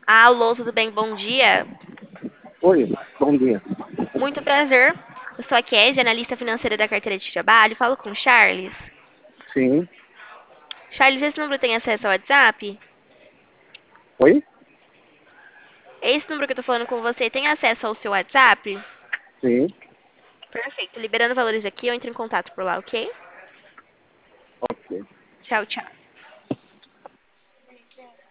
Alô, tudo bem? Bom dia. Oi, bom dia. Muito prazer. Eu sou a Kézia, analista financeira da carteira de trabalho. Falo com o Charles. Sim. Charles, esse número tem acesso ao WhatsApp? Oi? Esse número que eu tô falando com você tem acesso ao seu WhatsApp? Sim. Perfeito. Liberando valores aqui, eu entro em contato por lá, ok? Ok. Tchau, tchau.